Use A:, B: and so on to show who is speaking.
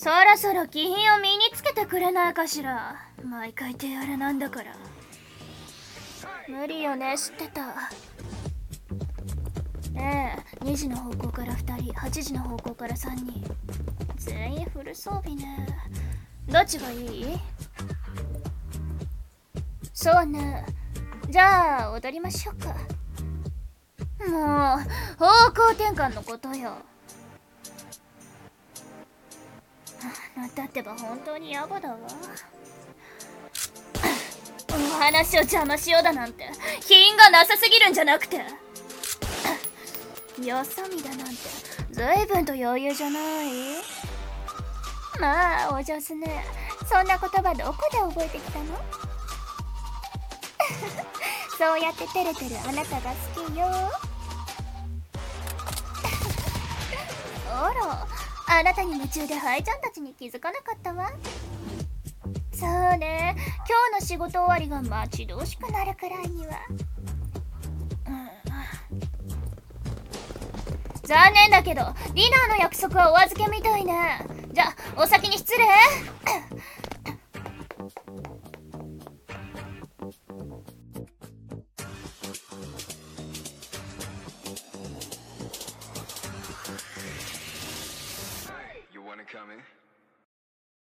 A: そろそろ気品を身につけてくれないかしら。毎回手荒れなんだから。無理よね、知ってた。2時の方向から2人、8時の方向から3人。全員フル装備ね。どっちがいい？そうね。じゃあ踊りましょうか。もう方向転換のことよ。だってば本当に野暮だわ。お話を邪魔しようだなんて品がなさすぎるんじゃなくて、よそ見だなんて随分と余裕じゃない？まあお上手ね。そんな言葉どこで覚えてきたの？そうやって照れてるあなたが好きよ。あら、あなたに夢中でハイちゃんたちに気づかなかったわ。そうね、今日の仕事終わりが待ち遠しくなるくらいには。残念だけどディナーの約束はお預けみたいね。じゃあお先に失礼。